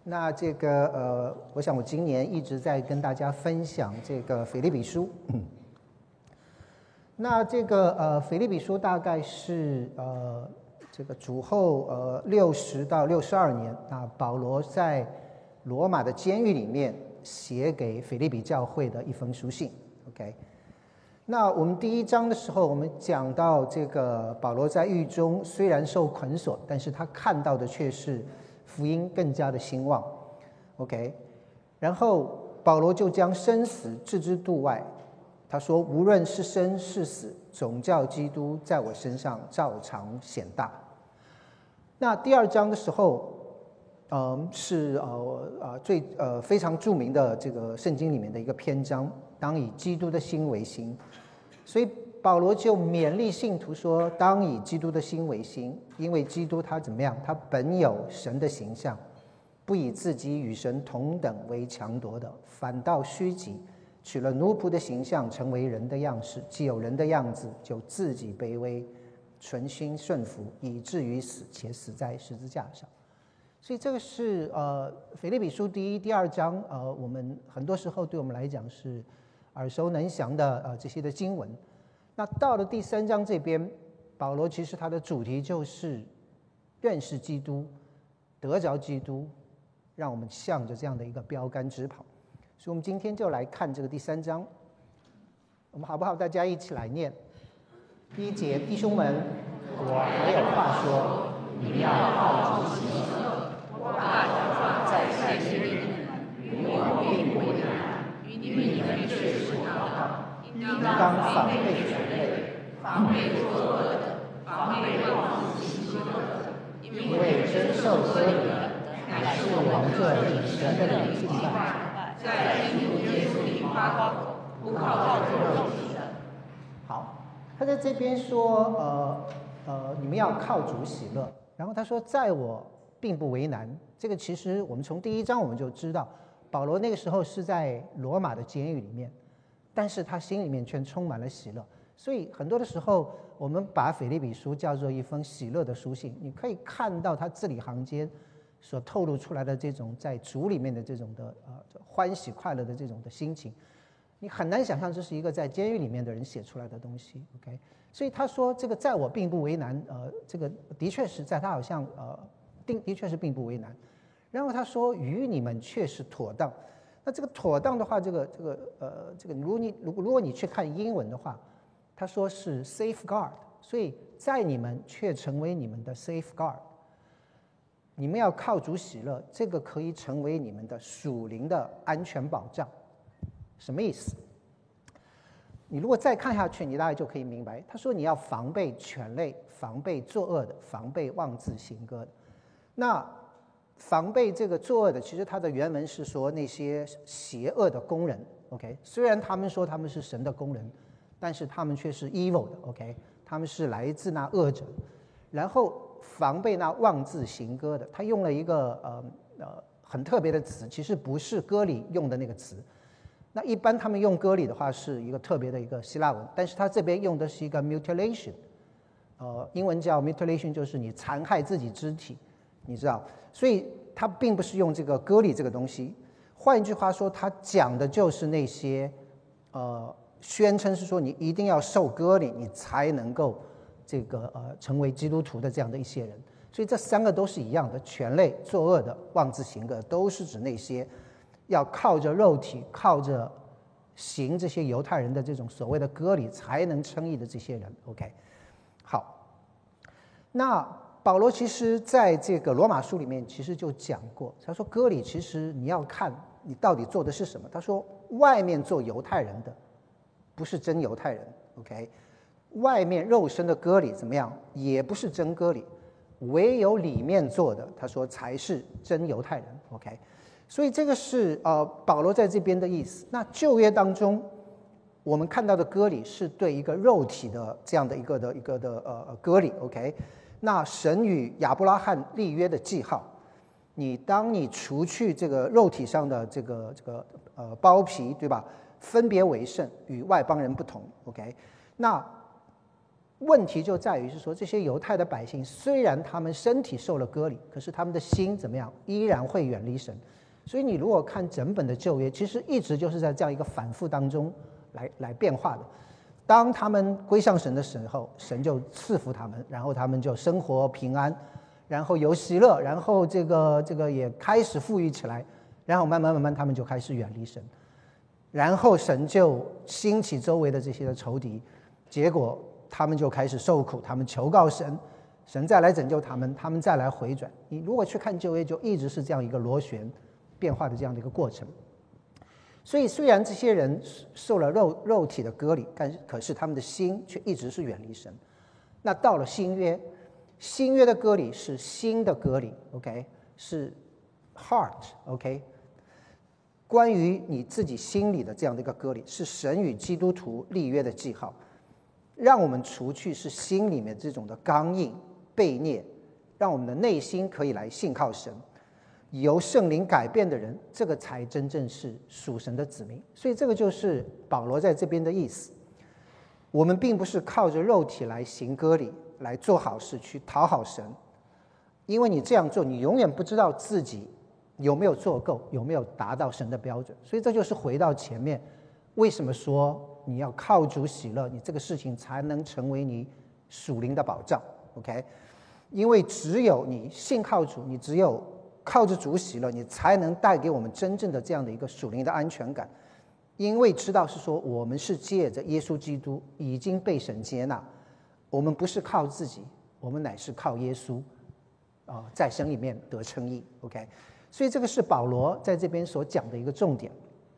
那这个我想我今年一直在跟大家分享这个腓立比书。那这个腓立比书大概是这个主后60到62年，那保罗在罗马的监狱里面写给腓立比教会的一封书信。OK， 那我们第1章的时候，我们讲到这个保罗在狱中虽然受捆锁，但是他看到的却是福音更加的兴旺。OK， 然后保罗就将生死置之度外，他说无论是生是死，总叫基督在我身上照常显大。那第2章的时候，是非常著名的这个圣经里面的一个篇章，当以基督的心为心。所以保罗就勉励信徒说，当以基督的心为心，因为基督他怎么样？他本有神的形象，不以自己与神同等为强夺的，反倒虚己，取了奴仆的形象，成为人的样式。既有人的样子，就自己卑微，存心顺服，以至于死，且死在十字架上。所以这个是腓立比书第1、第2章，我们很多时候对我们来讲是耳熟能详的这些的经文。那到了第3章这边，保罗其实他的主题就是认识基督，得着基督，让我们向着这样的一个标杆直跑。所以我们今天就来看这个第3章，我们好不好？大家一起来念。第1节，弟兄们，我还有话说，你们要靠主行恶，我怕假装在善心里，与我并不为难，与你们确实祷告，应当防备权类，防备作恶的，防备妄自行歌的，因为真受割礼的，乃是我们这以神的灵敬拜，在基督耶稣里发光，不靠造作肉体的。好，他在这边说，你们要靠主喜乐。然后他说，在我并不为难。这个其实我们从第1章我们就知道，保罗那个时候是在罗马的监狱里面，但是他心里面却充满了喜乐。所以很多的时候，我们把腓立比书叫做一封喜乐的书信。你可以看到他字里行间所透露出来的这种在主里面的这种的欢喜快乐的这种的心情，你很难想象这是一个在监狱里面的人写出来的东西。OK， 所以他说这个在我并不为难，这个的确是在他好像的确是并不为难。然后他说与你们却是妥当。那这个妥当的话，这个如果你去看英文的话，他说是 safeguard， 所以在你们却成为你们的 safeguard。你们要靠主喜乐，这个可以成为你们的属灵的安全保障。什么意思？你如果再看下去，你大概就可以明白。他说你要防备权类，防备作恶的，防备妄自行歌的。那防备这个作恶的，其实它的原文是说那些邪恶的工人。OK， 虽然他们说他们是神的工人，但是他们却是 evil 的。OK， 他们是来自那恶者。然后防备那妄自行歌的，他用了一个很特别的词，其实不是歌里用的那个词。那一般他们用歌里的话是一个特别的一个希腊文，但是他这边用的是一个 mutilation， 英文叫 mutilation， 就是你残害自己肢体，你知道，所以他并不是用这个歌里这个东西。换一句话说，他讲的就是那些宣称是说你一定要受割礼，你才能够这个成为基督徒的这样的一些人。所以这3个都是一样的，权类、作恶的、妄自行恶，都是指那些要靠着肉体，靠着行这些犹太人的这种所谓的割礼才能称义的这些人。 OK， 好，那保罗其实在这个罗马书里面其实就讲过，他说割礼其实你要看你到底做的是什么。他说外面做犹太人的不是真犹太人。 OK， 外面肉身的割礼怎么样，也不是真割礼，唯有里面做的，他说才是真犹太人。 OK，所以这个是保罗在这边的意思。那旧约当中我们看到的割礼是对一个肉体的这样的一个的割礼。 OK， 那神与亚伯拉罕立约的记号，当你除去这个肉体上的这个包皮，对吧，分别为圣，与外邦人不同。 OK， 那问题就在于是说，这些犹太的百姓虽然他们身体受了割礼，可是他们的心怎么样，依然会远离神。所以你如果看整本的旧约，其实一直就是在这样一个反复当中来变化的。当他们归向神的时候，神就赐福他们，然后他们就生活平安，然后有喜乐，然后这个也开始富裕起来，然后慢慢他们就开始远离神，然后神就兴起周围的这些的仇敌，结果他们就开始受苦，他们求告神，神再来拯救他们，他们再来回转。你如果去看旧约，就一直是这样一个螺旋变化的这样的一个过程。所以虽然这些人受了肉体的割礼，可是他们的心却一直是远离神。那到了新约，新约的割礼是心的割礼 ，OK， 是 heart，OK，关于你自己心里的这样的一个割礼，是神与基督徒立约的记号，让我们除去是心里面这种的刚硬悖逆，让我们的内心可以来信靠神。由圣灵改变的人，这个才真正是属神的子民。所以这个就是保罗在这边的意思。我们并不是靠着肉体来行割礼，来做好事去讨好神，因为你这样做，你永远不知道自己有没有做够，有没有达到神的标准。所以这就是回到前面，为什么说你要靠主喜乐，你这个事情才能成为你属灵的保障 ，OK？ 因为只有你信靠主，你只有靠着主喜乐，你才能带给我们真正的这样的一个属灵的安全感。因为知道是说，我们是借着耶稣基督已经被神接纳，我们不是靠自己，我们乃是靠耶稣在神里面得称义 OK。 所以这个是保罗在这边所讲的一个重点。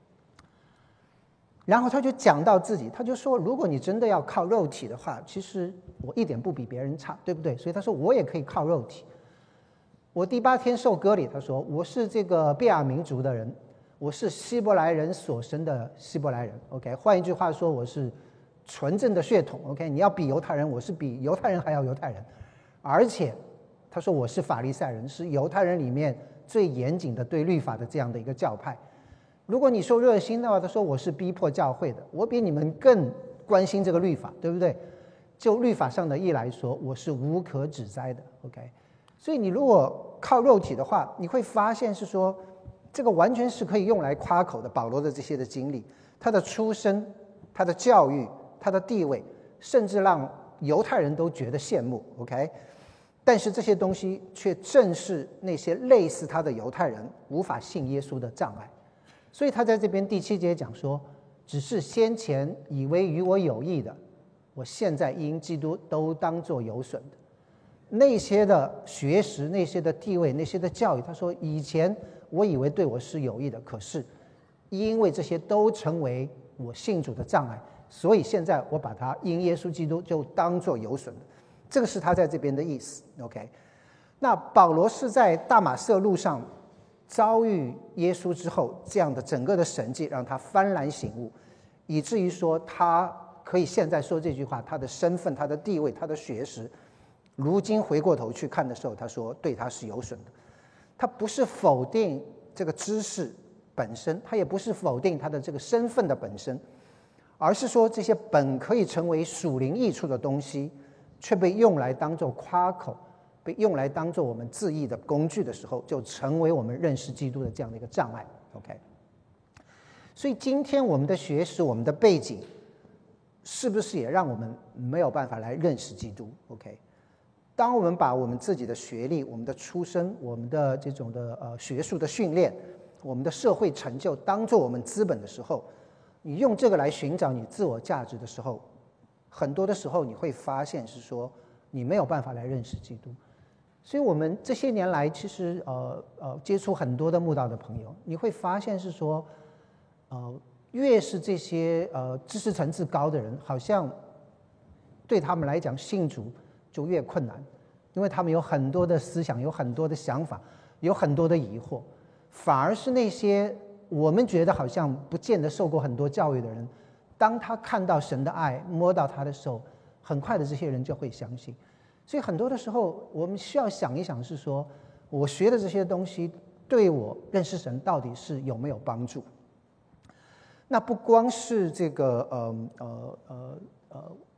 然后他就讲到自己，他就说，如果你真的要靠肉体的话，其实我一点不比别人差，对不对？所以他说我也可以靠肉体。我第8天受割礼，他说我是这个便雅悯族的人，我是希伯来人所生的希伯来人 OK。 换一句话说，我是纯正的血统 OK。 你要比犹太人，我是比犹太人还要犹太人。而且他说我是法利赛人，是犹太人里面最严谨的对律法的这样的一个教派。如果你说热心的话，他说我是逼迫教会的，我比你们更关心这个律法，对不对？就律法上的义来说，我是无可指摘的 OK。所以你如果靠肉体的话，你会发现是说，这个完全是可以用来夸口的。保罗的这些的经历，他的出身，他的教育，他的地位，甚至让犹太人都觉得羡慕 OK。 但是这些东西却正是那些类似他的犹太人无法信耶稣的障碍。所以他在这边第7节讲说，只是先前以为与我有益的，我现在因基督都当作有损的。那些的学识，那些的地位，那些的教育，他说以前我以为对我是有益的，可是因为这些都成为我信主的障碍，所以现在我把它因耶稣基督就当作有损的。这个是他在这边的意思 OK。 那保罗是在大马色路上遭遇耶稣之后，这样的整个的神迹让他幡然醒悟，以至于说他可以现在说这句话，他的身份，他的地位，他的学识，如今回过头去看的时候，他说对他是有损的。他不是否定这个知识本身，他也不是否定他的这个身份的本身，而是说这些本可以成为属灵益处的东西，却被用来当作夸口，被用来当作我们自义的工具的时候，就成为我们认识基督的这样的一个障碍 OK。 所以今天我们的学识，我们的背景，是不是也让我们没有办法来认识基督 OK。当我们把我们自己的学历，我们的出身，我们的这种的学术的训练，我们的社会成就当做我们资本的时候，你用这个来寻找你自我价值的时候，很多的时候你会发现是说你没有办法来认识基督。所以我们这些年来其实接触很多的慕道的朋友，你会发现是说越是这些知识层次高的人，好像对他们来讲信主就越困难，因为他们有很多的思想，有很多的想法，有很多的疑惑。反而是那些我们觉得好像不见得受过很多教育的人，当他看到神的爱，摸到他的时候，很快的这些人就会相信。所以很多的时候我们需要想一想，是说我学的这些东西对我认识神到底是有没有帮助。那不光是这个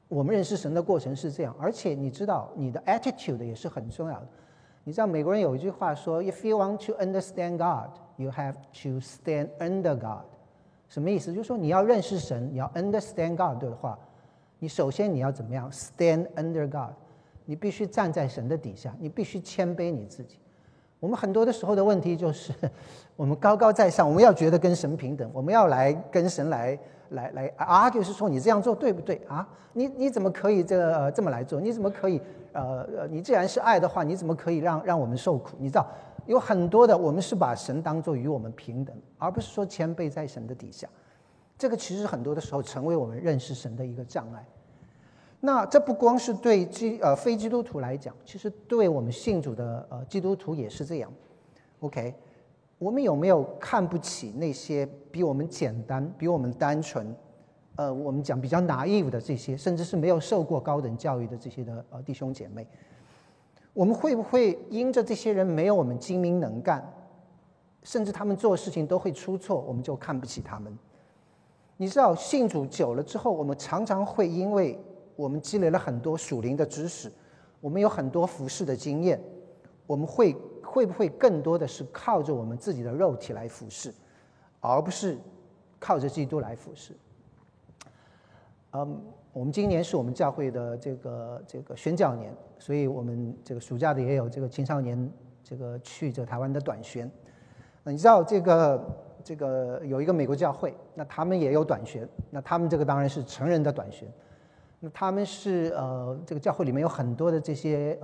我们认识神的过程是这样，而且你知道你的 attitude 也是很重要的。你知道美国人有一句话说 ，If you want to understand God, you have to stand under God。什么意思？就是说你要认识神，你要 understand God 的话，你首先你要怎么样 stand under God？ 你必须站在神的底下，你必须谦卑你自己。我们很多的时候的问题就是，我们高高在上，我们要觉得跟神平等，我们要来跟神来 argue， 是说你这样做对不对啊？你怎么可以这么来做？你怎么可以你既然是爱的话，你怎么可以让我们受苦？你知道有很多的我们是把神当作与我们平等，而不是说谦卑在神的底下。这个其实很多的时候成为我们认识神的一个障碍。那这不光是对非基督徒来讲，其实对我们信主的基督徒也是这样。OK， 我们有没有看不起那些比我们简单、比我们单纯，我们讲比较 naive 的这些，甚至是没有受过高等教育的这些的弟兄姐妹？我们会不会因着这些人没有我们精明能干，甚至他们做事情都会出错，我们就看不起他们？你知道信主久了之后，我们常常会因为我们积累了很多属灵的知识，我们有很多服事的经验，我们会不会更多的是靠着我们自己的肉体来服事，而不是靠着基督来服事？我们今年是我们教会的这个宣教年，所以我们这个暑假的也有这个青少年去台湾的短宣。你知道这个有一个美国教会，那他们也有短宣，那他们这个当然是成人的短宣。那他们是这个教会里面有很多的这些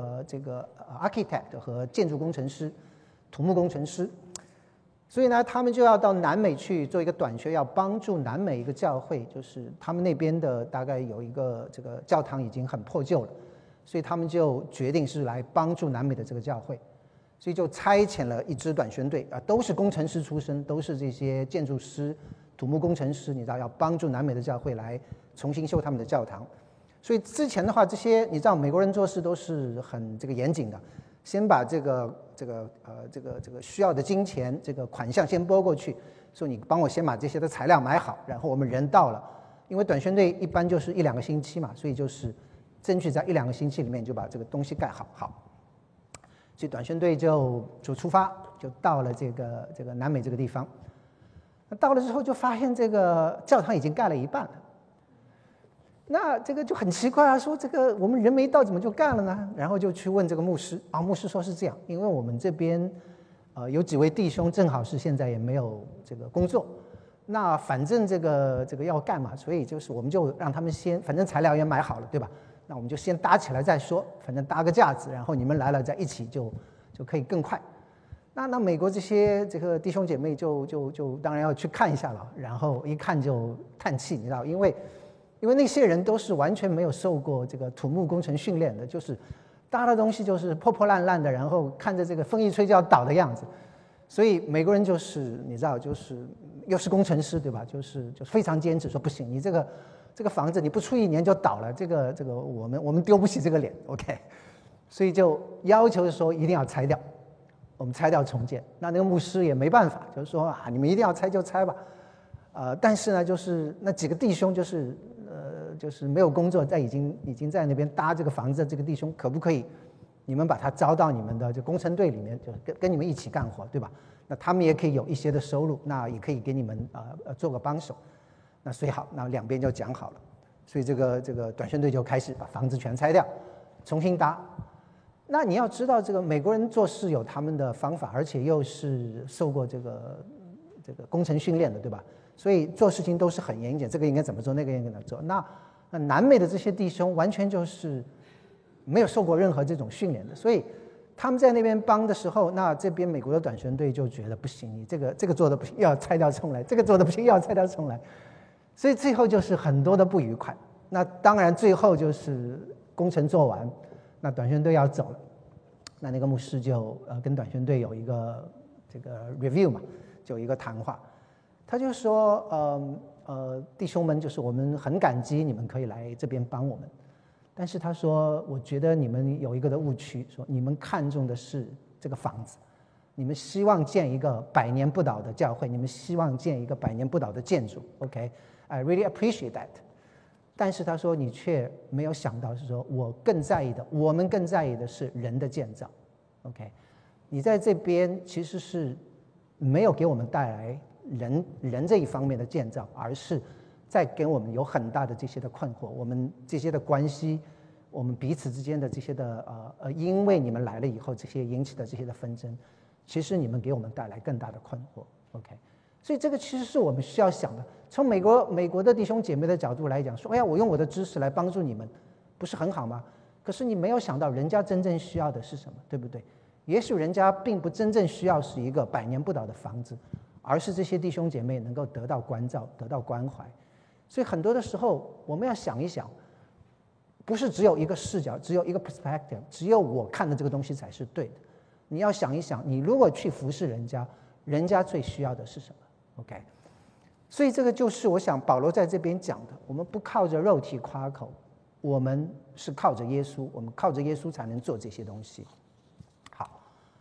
architect 和建筑工程师、土木工程师，所以呢，他们就要到南美去做一个短宣，要帮助南美一个教会，就是他们那边的大概有一个这个教堂已经很破旧了，所以他们就决定是来帮助南美的这个教会，所以就差遣了一支短宣队都是工程师出身，都是这些建筑师、土木工程师，你知道要帮助南美的教会来重新修他们的教堂。所以之前的话，这些你知道美国人做事都是很严谨的，先把这个需要的金钱款项先拨过去，说你帮我先把这些的材料买好，然后我们人到了，因为短宣队一般就是1-2个星期嘛，所以就是争取在1-2个星期里面就把这个东西盖好。所以短宣队就出发，就到了这个南美这个地方。那到了之后就发现这个教堂已经盖了一半了。那这个就很奇怪啊，说这个我们人没到怎么就干了呢？然后就去问这个牧师牧师说是这样，因为我们这边有几位弟兄正好是现在也没有这个工作，那反正这个要干嘛，所以就是我们就让他们先，反正材料也买好了，对吧？那我们就先搭起来再说，反正搭个架子，然后你们来了再一起就可以更快。那美国这些弟兄姐妹就当然要去看一下了，然后一看就叹气，你知道，因为那些人都是完全没有受过这个土木工程训练的，就是搭的东西就是破破烂烂的，然后看着这个风一吹就要倒的样子，所以美国人就是你知道，就是又是工程师对吧？就是非常坚持说不行，你这个房子你不出1年就倒了，这个我们丢不起这个脸 ，OK， 所以就要求说一定要拆掉，我们拆掉重建。那个牧师也没办法，就是说你们一定要拆就拆吧，但是呢，就是那几个弟兄就是没有工作，已经在那边搭这个房子的这个弟兄，可不可以你们把他招到你们的工程队里面，就跟你们一起干活，对吧？那他们也可以有一些的收入，那也可以给你们做个帮手。那所以好，那两边就讲好了，所以这个短宣队就开始把房子全拆掉，重新搭。那你要知道，这个美国人做事有他们的方法，而且又是受过这个工程训练的，对吧？所以做事情都是很严谨，这个应该怎么做，那个应该怎么做。那南美的这些弟兄完全就是没有受过任何这种训练的，所以他们在那边帮的时候，那这边美国的短宣队就觉得不行，你这个做的不行，要拆掉重来；这个做的不行，要拆掉重来。所以最后就是很多的不愉快。那当然最后就是工程做完，那短宣队要走了，那个牧师就跟短宣队有一个review 嘛，就有一个谈话。他就说弟兄们，就是我们很感激你们可以来这边帮我们，但是他说我觉得你们有一个的误区，说你们看重的是这个房子，你们希望建一个100年不倒的教会，你们希望建一个100年不倒的建筑。 OK， I really appreciate that， 但是他说你却没有想到是说我们更在意的是人的建造 ，OK？ 你在这边其实是没有给我们带来人这一方面的建造，而是在给我们有很大的这些的困惑，我们这些的关系，我们彼此之间的这些的因为你们来了以后，这些引起的这些的纷争，其实你们给我们带来更大的困惑 ，OK？ 所以这个其实是我们需要想的。从美国的弟兄姐妹的角度来讲，说，哎呀，我用我的知识来帮助你们，不是很好吗？可是你没有想到人家真正需要的是什么，对不对？也许人家并不真正需要是一个百年不倒的房子，而是这些弟兄姐妹能够得到关照，得到关怀。所以很多的时候我们要想一想，不是只有一个视角，只有一个 perspective， 只有我看的这个东西才是对的。你要想一想，你如果去服侍人家，人家最需要的是什么 ？OK？ 所以这个就是我想保罗在这边讲的，我们不靠着肉体夸口，我们是靠着耶稣，我们靠着耶稣才能做这些东西。好，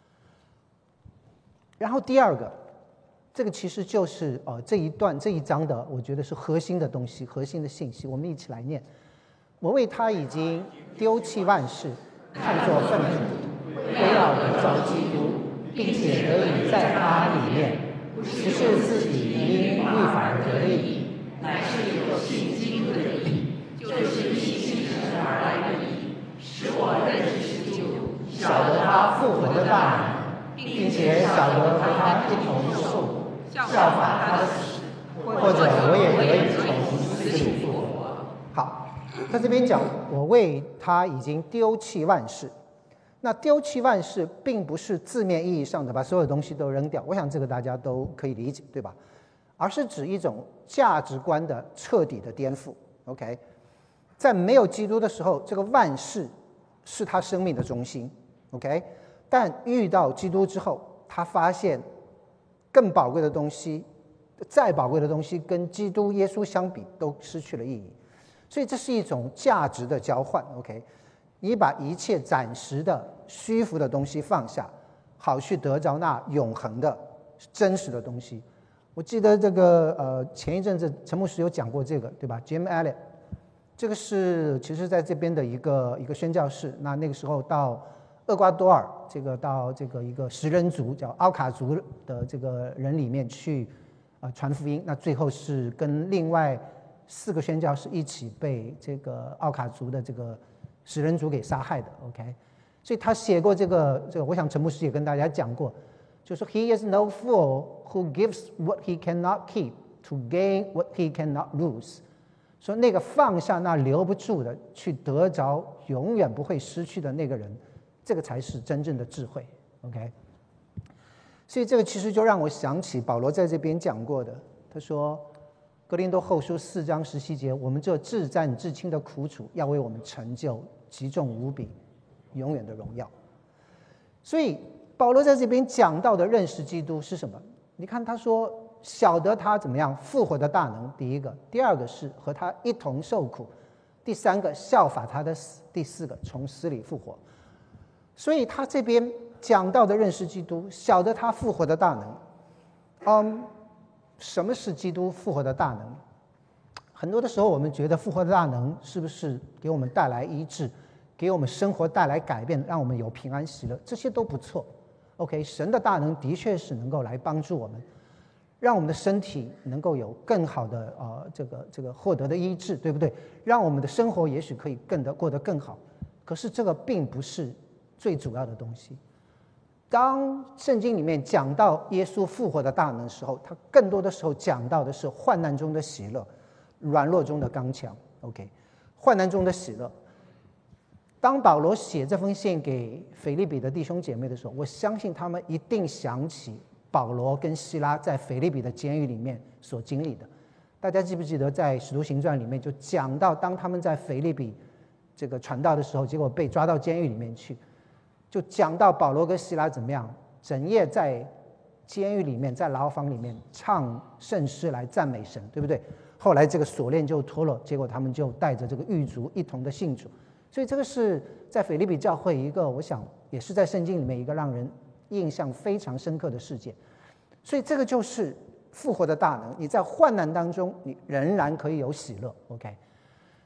然后第二个，这个其实就是这一章的，我觉得是核心的东西，核心的信息。我们一起来念：我为他已经丢弃万事，看作粪土，为要得着基督，并且得以在他里面，不是自己因律法而得利，乃是有信基督的义，就是因信神而来的义，使我认识基督，晓得他复活的大能，并且晓得和他一同受苦，效法他的死，或者我也得以从死里复活。好，在这边讲，我为他已经丢弃万事。那丢弃万事并不是字面意义上的把所有东西都扔掉，我想这个大家都可以理解，对吧？而是指一种价值观的彻底的颠覆。OK， 在没有基督的时候，这个万事是他生命的中心。OK， 但遇到基督之后，他发现更宝贵的东西，再宝贵的东西跟基督耶稣相比都失去了意义。所以这是一种价值的交换。OK，你把一切暂时的虚浮的东西放下，好去得着那永恒的真实的东西。我记得这个前一阵子陈牧师有讲过这个，对吧 ？Jim Elliot， 这个是其实在这边的一个宣教士。那个时候到厄瓜多尔，到这个一个食人族叫奥卡族的这个人里面去传福音。那最后是跟另外4个宣教士一起被这个奥卡族的这个食人族给杀害的 ，OK， 所以他写过这个，我想陈牧师也跟大家讲过，就是说 He is no fool who gives what he cannot keep to gain what he cannot lose。说那个放下那留不住的，去得着永远不会失去的那个人，这个才是真正的智慧 ，OK。所以这个其实就让我想起保罗在这边讲过的，他说。哥林多后书4章17节，我们这至战至轻的苦楚，要为我们成就极重无比、永远的荣耀。所以保罗在这边讲到的认识基督是什么？你看他说，晓得他怎么样复活的大能，第一个；第二个是和他一同受苦；第三个效法他的死；第4个从死里复活。所以他这边讲到的认识基督，晓得他复活的大能，什么是基督复活的大能？很多的时候我们觉得复活的大能是不是给我们带来医治，给我们生活带来改变，让我们有平安喜乐，这些都不错。OK， 神的大能的确是能够来帮助我们，让我们的身体能够有更好的这个获得的医治，对不对？让我们的生活也许可以过得更好。可是这个并不是最主要的东西。当圣经里面讲到耶稣复活的大能的时候，他更多的时候讲到的是患难中的喜乐，软弱中的刚强。OK， 患难中的喜乐。当保罗写这封信给腓立比的弟兄姐妹的时候，我相信他们一定想起保罗跟希拉在腓立比的监狱里面所经历的。大家记不记得在使徒行传里面就讲到，当他们在腓立比这个传道的时候，结果被抓到监狱里面去，就讲到保罗跟希拉怎么样整夜在监狱里面，在牢房里面唱圣诗来赞美神，对不对？后来这个锁链就脱了，结果他们就带着这个狱卒一同的信主。所以这个是在腓立比教会一个，我想也是在圣经里面一个让人印象非常深刻的事件。所以这个就是复活的大能，你在患难当中你仍然可以有喜乐。 OK，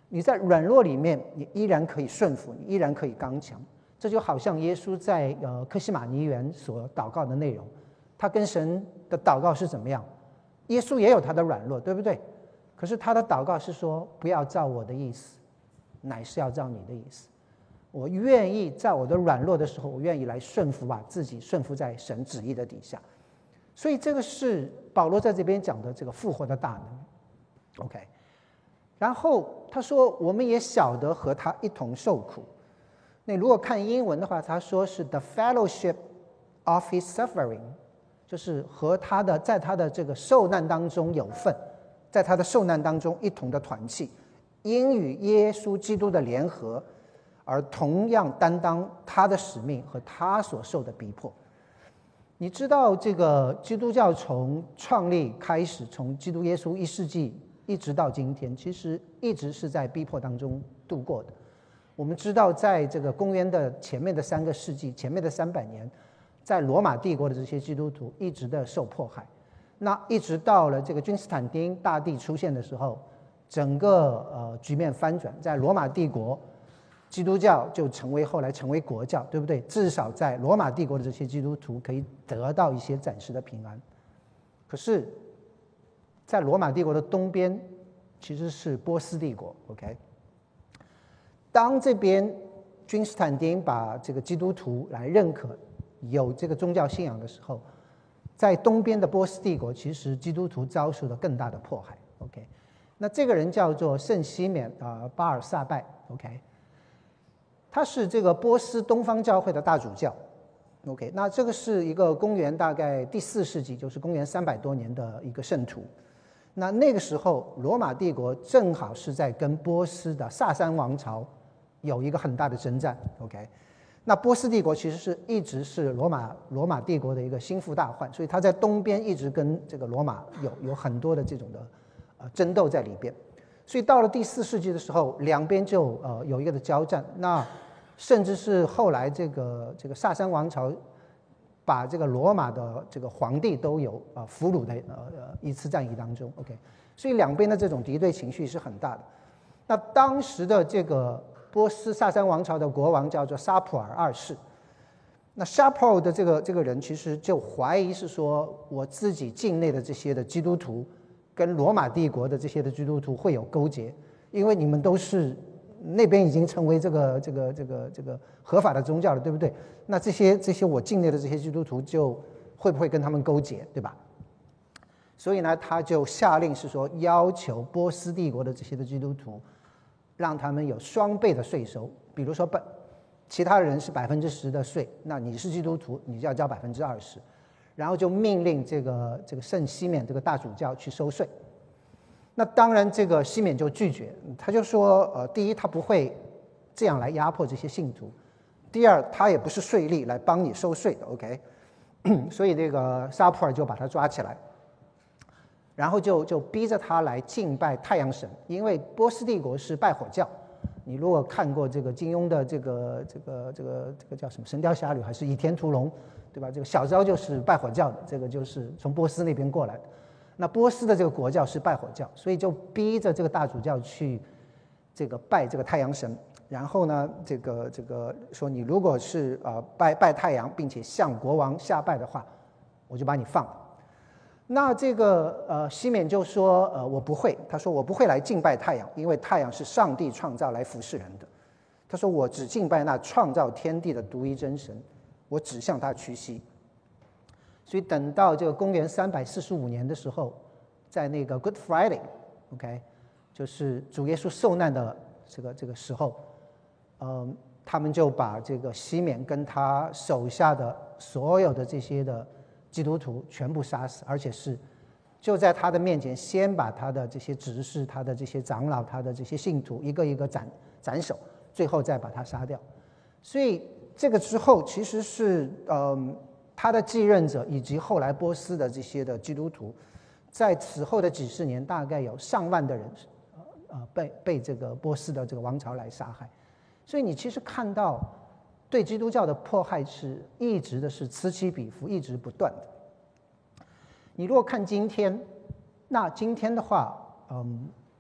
你在软弱里面，你依然可以顺服，你依然可以刚强。这就好像耶稣在客西马尼园所祷告的内容，他跟神的祷告是怎么样？耶稣也有他的软弱，对不对？可是他的祷告是说，不要照我的意思，乃是要照你的意思。我愿意在我的软弱的时候，我愿意来顺服，把自己顺服在神旨意的底下。所以这个是保罗在这边讲的这个复活的大能。OK， 然后他说，我们也晓得和他一同受苦。那如果看英文的话，他说是 the fellowship of his suffering， 就是和他的在他的这个受难当中有份，在他的受难当中一同的团契，因与耶稣基督的联合，而同样担当他的使命和他所受的逼迫。你知道这个基督教从创立开始，从基督耶稣1世纪一直到今天，其实一直是在逼迫当中度过的。我们知道在这个公元的前面的3个世纪，前面的300年，在罗马帝国的这些基督徒一直的受迫害。那一直到了这个君士坦丁大帝出现的时候，整个局面翻转，在罗马帝国基督教就后来成为国教，对不对？至少在罗马帝国的这些基督徒可以得到一些暂时的平安。可是在罗马帝国的东边其实是波斯帝国。 OK， 当这边君士坦丁把这个基督徒来认可有这个宗教信仰的时候，在东边的波斯帝国其实基督徒遭受了更大的迫害。 OK， 那这个人叫做圣西缅巴尔萨拜。 OK， 他是这个波斯东方教会的大主教。 OK， 那这个是一个公元大概第4世纪，就是公元300多年的一个圣徒。那个时候罗马帝国正好是在跟波斯的萨珊王朝有一个很大的征战。 OK， 那波斯帝国其实一直是罗马帝国的一个心腹大患，所以他在东边一直跟这个罗马有很多的这种的争斗在里边。所以到了第4世纪的时候，两边就有一个的交战。那甚至是后来这个萨珊王朝把这个罗马的这个皇帝都有俘虏的一次战役当中。 OK， 所以两边的这种敌对情绪是很大的。那当时的这个波斯萨珊王朝的国王叫做沙普尔2世。那沙普尔的这个人其实就怀疑是说，我自己境内的这些的基督徒跟罗马帝国的这些的基督徒会有勾结，因为你们都是那边已经成为这个合法的宗教了，对不对？那这些我境内的这些基督徒就会不会跟他们勾结，对吧？所以呢，他就下令是说，要求波斯帝国的这些的基督徒，让他们有双倍的税收。比如说其他人是10%的税，那你是基督徒，你就要交20%。然后就命令这个圣西缅这个大主教去收税。那当然这个西缅就拒绝，他就说第一他不会这样来压迫这些信徒，第二他也不是税吏来帮你收税的。 OK， 所以这个沙普尔就把他抓起来，然后就逼着他来敬拜太阳神，因为波斯帝国是拜火教。你如果看过这个金庸的这个叫什么《神雕侠侣》还是《倚天屠龙》，对吧？这个小昭就是拜火教的，这个就是从波斯那边过来的。那波斯的这个国教是拜火教，所以就逼着这个大主教去拜这个太阳神。然后呢，这个说你如果是拜太阳，并且向国王下拜的话，我就把你放了。那这个西缅就说我不会，他说我不会来敬拜太阳，因为太阳是上帝创造来服侍人的。他说我只敬拜那创造天地的独一真神，我只向他屈膝。所以等到这个公元345年的时候，在那个 Good Friday， OK， 就是主耶稣受难的这个时候，他们就把这个西缅跟他手下的所有的这些的基督徒全部杀死，而且是就在他的面前先把他的这些执事、他的这些长老、他的这些信徒一个一个斩首，最后再把他杀掉。所以这个之后其实是他的继任者以及后来波斯的这些的基督徒，在此后的几十年，大概有上万的人被这个波斯的这个王朝来杀害。所以你其实看到对基督教的迫害是一直的是此起彼伏，一直不断的。你如果看今天，那今天的话，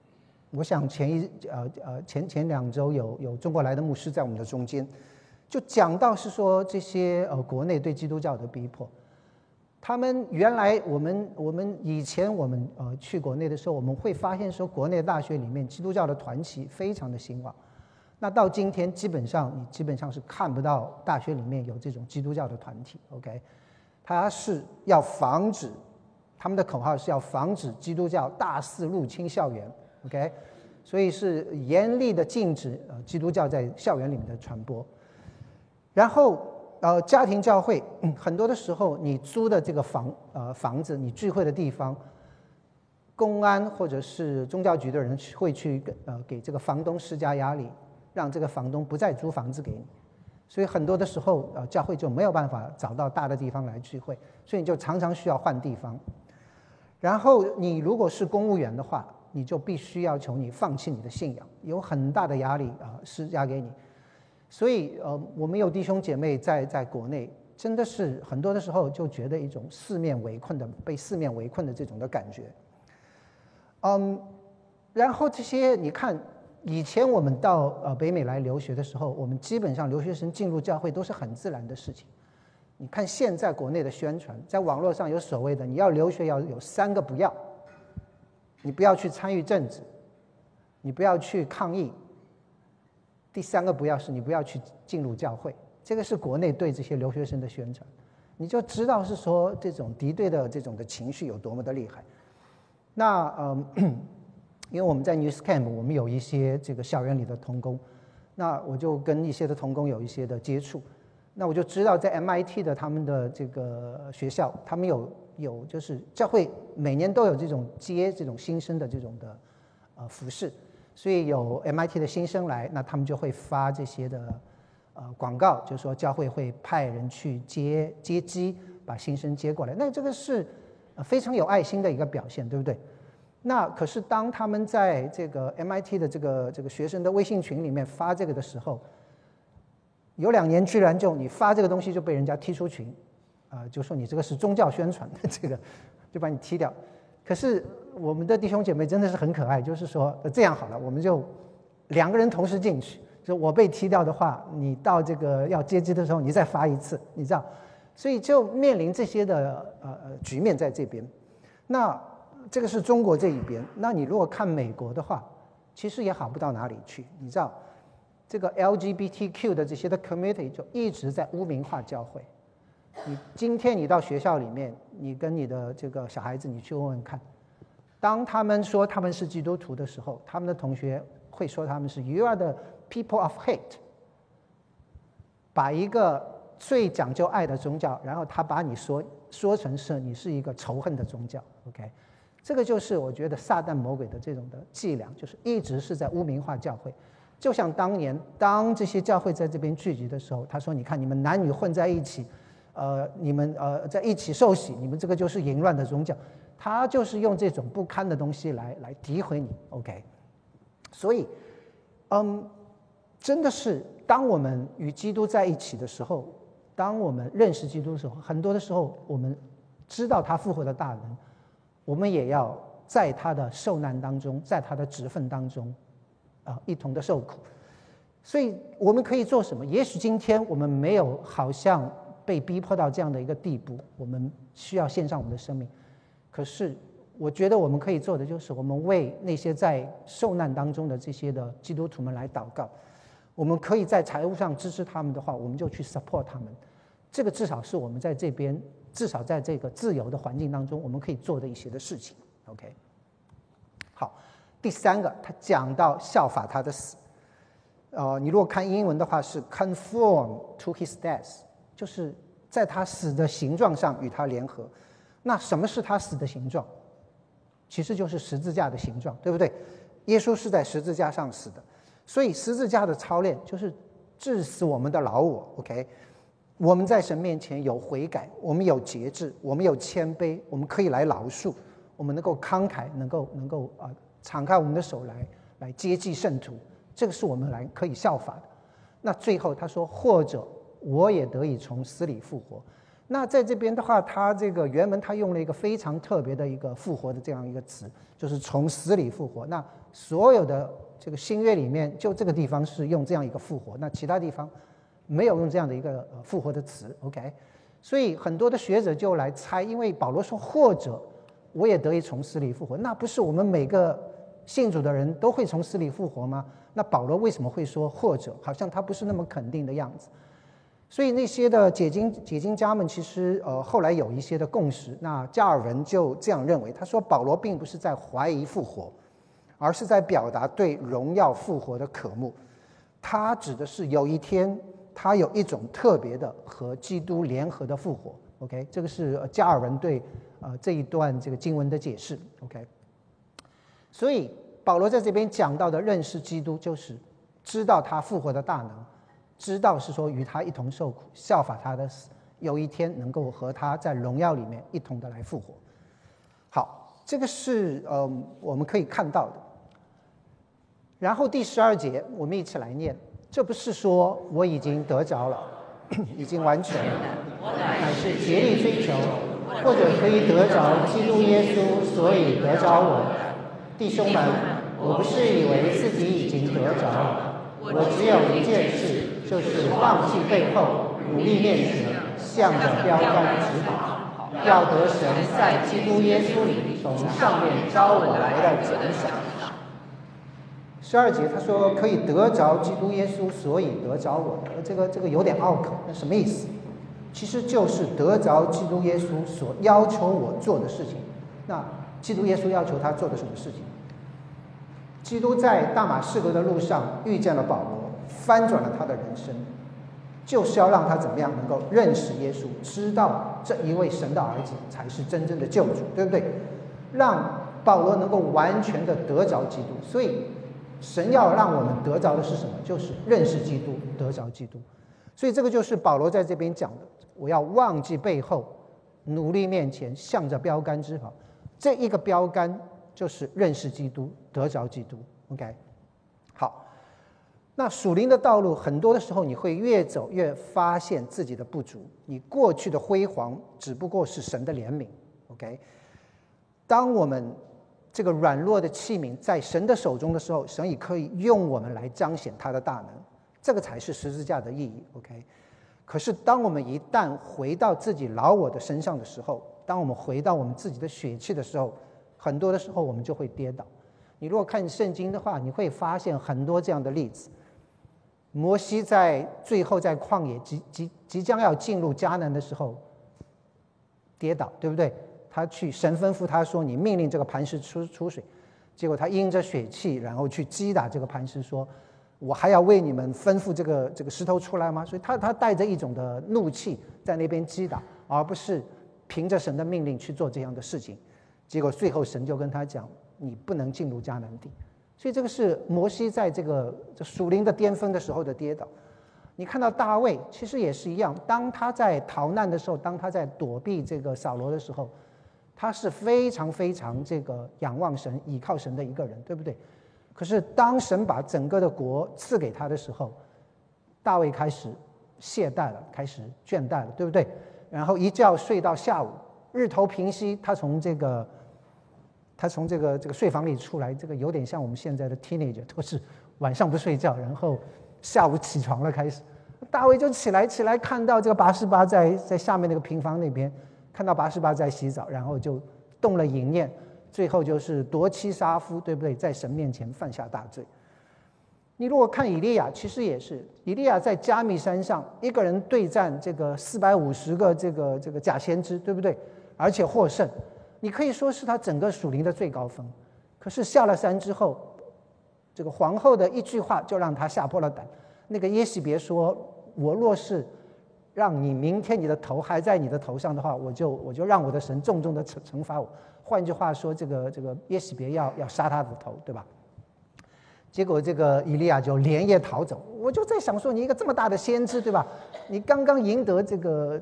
我想前2周有中国来的牧师在我们的中间，就讲到是说这些国内对基督教的逼迫。他们原来我们以前去国内的时候，我们会发现说国内大学里面基督教的团体非常的兴旺。那到今天基本上是看不到大学里面有这种基督教的团体 ，OK？ 他是要防止，他们的口号是要防止基督教大肆入侵校园 ，OK？ 所以是严厉的禁止基督教在校园里面的传播。然后家庭教会很多的时候，你租的这个房子，你聚会的地方，公安或者是宗教局的人会去给这个房东施加压力，让这个房东不再租房子给你。所以很多的时候教会就没有办法找到大的地方来聚会，所以你就常常需要换地方。然后你如果是公务员的话，你就必须要求你放弃你的信仰，有很大的压力施加给你。所以我们有弟兄姐妹在国内，真的是很多的时候就觉得一种被四面围困的这种的感觉。然后这些你看，以前我们到北美来留学的时候，我们基本上留学生进入教会都是很自然的事情。你看现在国内的宣传，在网络上有所谓的你要留学要有3个不要，你不要去参与政治，你不要去抗议，第3个不要是你不要去进入教会。这个是国内对这些留学生的宣传，你就知道是说这种敌对的这种的情绪有多么的厉害。那因为我们在 News Camp 我们有一些这个校园里的同工，那我就跟一些的同工有一些的接触，那我就知道在 MIT 的他们的这个学校，他们有就是教会每年都有这种接这种新生的这种的服事，所以有 MIT 的新生来，那他们就会发这些的广告，就是说教会会派人去接机，把新生接过来。那这个是非常有爱心的一个表现，对不对？那可是当他们在这个 MIT 的这个学生的微信群里面发这个的时候，有2年居然就你发这个东西就被人家踢出群，就说你这个是宗教宣传的，这个就把你踢掉。可是我们的弟兄姐妹真的是很可爱，就是说这样好了，我们就2个人同时进去，就我被踢掉的话，你到这个要接机的时候你再发1次，你知道，所以就面临这些的局面在这边。那这个是中国这一边，那你如果看美国的话，其实也好不到哪里去。你知道，这个 LGBTQ 的这些的 community 就一直在污名化教会。今天你到学校里面，你跟你的这个小孩子，你去问问看，当他们说他们是基督徒的时候，他们的同学会说他们是 You are the people of hate， 把一个最讲究爱的宗教，然后他把你说成是你是一个仇恨的宗教 ，OK？ 这个就是我觉得撒旦魔鬼的这种的伎俩，就是一直是在污名化教会。就像当年当这些教会在这边聚集的时候，他说你看你们男女混在一起，你们在一起受洗，你们这个就是淫乱的宗教。他就是用这种不堪的东西来诋毁你 ，OK？ 所以真的是当我们与基督在一起的时候，当我们认识基督的时候，很多的时候我们知道他复活的大能，我们也要在他的受难当中，在他的职分当中一同的受苦。所以我们可以做什么？也许今天我们没有好像被逼迫到这样的一个地步，我们需要献上我们的生命。可是我觉得我们可以做的就是我们为那些在受难当中的这些的基督徒们来祷告。我们可以在财务上支持他们的话，我们就去 support 他们。这个至少是我们在这边，至少在这个自由的环境当中，我们可以做的一些的事情。OK， 好，第3个，他讲到效法他的死。你如果看英文的话是 conform to his death， 就是在他死的形状上与他联合。那什么是他死的形状？其实就是十字架的形状，对不对？耶稣是在十字架上死的，所以十字架的操练就是治死我们的老我。OK， 我们在神面前有悔改，我们有节制，我们有谦卑，我们可以来饶恕，我们能够慷慨，能够敞开我们的手来接济圣徒，这个是我们可以效法的。那最后他说，或者我也得以从死里复活。 那在这边的话，他这个原文他用了一个非常特别的一个复活的这样一个词，就是从死里复活。那所有的这个新约里面，就这个地方是用这样一个复活，那其他地方没有用这样的一个复活的词。OK， 所以很多的学者就来猜，因为保罗说或者我也得以从死里复活，那不是我们每个信主的人都会从死里复活吗？那保罗为什么会说或者？好像他不是那么肯定的样子。所以那些的解经家们其实后来有一些的共识。那加尔文就这样认为，他说保罗并不是在怀疑复活，而是在表达对荣耀复活的渴慕。他指的是有一天他有一种特别的和基督联合的复活。OK， 这个是加尔文对这一段这个经文的解释。OK， 所以保罗在这边讲到的认识基督，就是知道他复活的大能，知道是说与他一同受苦，效法他的死，有一天能够和他在荣耀里面一同的来复活。好，这个是我们可以看到的。然后第12节我们一起来念，这不是说我已经得着了已经完全了，乃是竭力追求，或者可以得着基督耶稣，所以得着我。弟兄们，我不是以为自己已经得着了，我只有一件事，就是忘记背后，努力面前，向着标杆直跑，要得神在基督耶稣里从上面招我来的奖赏。12节他说可以得着基督耶稣，所以得着我。这个有点拗口，那什么意思？其实就是得着基督耶稣所要求我做的事情。那基督耶稣要求他做的什么事情？基督在大马士革的路上遇见了保罗，翻转了他的人生，就是要让他怎么样能够认识耶稣，知道这一位神的儿子才是真正的救主，对不对？让保罗能够完全的得着基督。所以神要让我们得着的是什么？就是认识基督，得着基督。所以这个就是保罗在这边讲的，我要忘记背后，努力面前，向着标杆直跑。这一个标杆就是认识基督，得着基督。 OK， 好，那属灵的道路很多的时候你会越走越发现自己的不足，你过去的辉煌只不过是神的怜悯。 OK， 当我们这个软弱的器皿在神的手中的时候，神也可以用我们来彰显他的大能，这个才是十字架的意义。 OK， 可是当我们一旦回到自己老我的身上的时候，当我们回到我们自己的血气的时候，很多的时候我们就会跌倒。你如果看圣经的话，你会发现很多这样的例子。摩西在最后在旷野即将要进入迦南的时候跌倒，对不对？他去神吩咐他说，你命令这个磐石出水，结果他因着血气然后去击打这个磐石，说我还要为你们吩咐这个石头出来吗？所以他带着一种的怒气在那边击打，而不是凭着神的命令去做这样的事情。结果最后神就跟他讲，你不能进入迦南地。所以这个是摩西在这属灵的巅峰的时候的跌倒。你看到大卫其实也是一样，当他在逃难的时候，当他在躲避这个扫罗的时候，他是非常非常这个仰望神倚靠神的一个人，对不对？可是当神把整个的国赐给他的时候，大卫开始懈怠了，开始倦怠了，对不对？然后一觉睡到下午，日头平息，他从这个睡房里出来，这个有点像我们现在的 teenager， 都是晚上不睡觉，然后下午起床了开始。大卫就起来看到这个拔示巴在下面那个平房那边，看到拔示巴在洗澡，然后就动了淫念，最后就是夺妻杀夫，对不对？在神面前犯下大罪。你如果看以利亚，其实也是，以利亚在加密山上一个人对战这个450个这个假先知，对不对？而且获胜，你可以说是他整个属灵的最高峰。可是下了山之后，这个皇后的一句话就让他吓破了胆。那个耶洗别说，我若是让你明天你的头还在你的头上的话，我就让我的神重重的惩罚我。换句话说，这个耶洗别要杀他的头，对吧？结果这个以利亚就连夜逃走。我就在想说，你一个这么大的先知，对吧？你刚刚赢得这个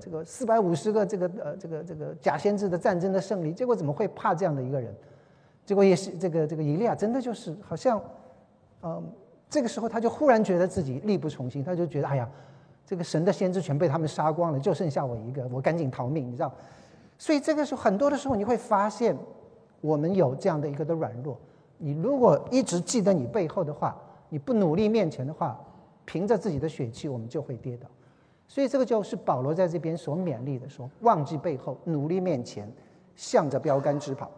450个这个假先知的战争的胜利，结果怎么会怕这样的一个人？结果也是这个以利亚真的就是好像，这个时候他就忽然觉得自己力不从心，他就觉得哎呀， 这个神的先知全被他们杀光了，就剩下我一个，我赶紧逃命，你知道。所以这个时候很多的时候你会发现我们有这样的一个的软弱，你如果一直记得你背后的话，你不努力面前的话，凭着自己的血气我们就会跌倒。所以这个就是保罗在这边所勉励的说，忘记背后，努力面前，向着标杆直跑。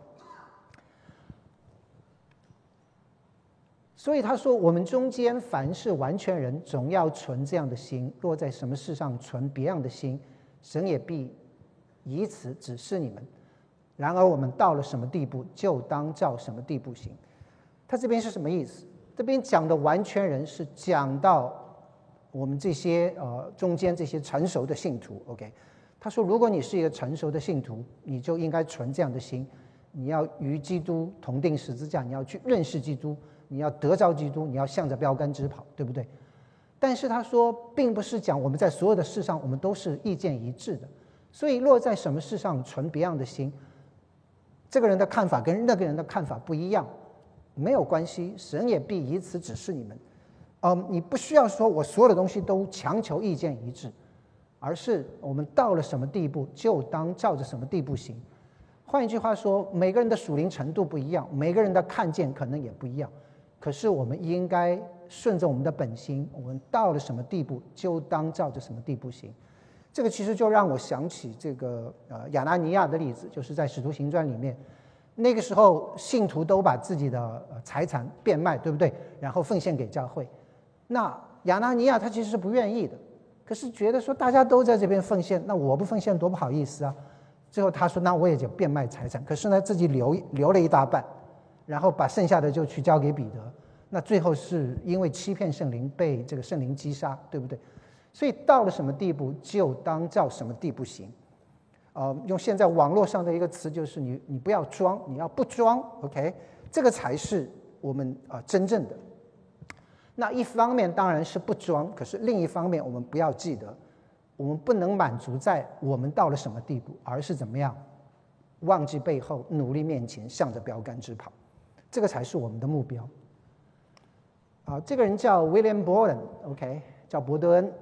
所以他说，我们中间凡是完全人，总要存这样的心，若在什么事上存别样的心，神也必以此指示你们。然而我们到了什么地步，就当照什么地步行。他这边是什么意思？这边讲的完全人是讲到我们这些中间这些成熟的信徒 ，OK？ 他说，如果你是一个成熟的信徒，你就应该存这样的心，你要与基督同定十字架，你要去认识基督，你要得着基督，你要向着标杆直跑，对不对？但是他说，并不是讲我们在所有的事上我们都是意见一致的，所以若在什么事上存别样的心，这个人的看法跟那个人的看法不一样，没有关系，神也必以此指示你们。你不需要说我所有的东西都强求意见一致，而是我们到了什么地步，就当照着什么地步行。换一句话说，每个人的属灵程度不一样，每个人的看见可能也不一样，可是我们应该顺着我们的本心，我们到了什么地步，就当照着什么地步行。这个其实就让我想起这个亚拿尼亚的例子，就是在使徒行传里面，那个时候信徒都把自己的财产变卖，对不对？然后奉献给教会。那亚拿尼亚他其实是不愿意的，可是觉得说大家都在这边奉献，那我不奉献多不好意思啊。最后他说，那我也就变卖财产，可是呢自己留了一大半，然后把剩下的就去交给彼得。那最后是因为欺骗圣灵被这个圣灵击杀，对不对？所以到了什么地步，就当照什么地步行。用现在网络上的一个词就是你不要装，你要不装 ，OK？ 这个才是我们真正的。那一方面当然是不装，可是另一方面我们不要记得，我们不能满足在我们到了什么地步，而是怎么样忘记背后，努力面前，向着标杆直跑，这个才是我们的目标。这个人叫 William Borden，OK， 叫伯德恩。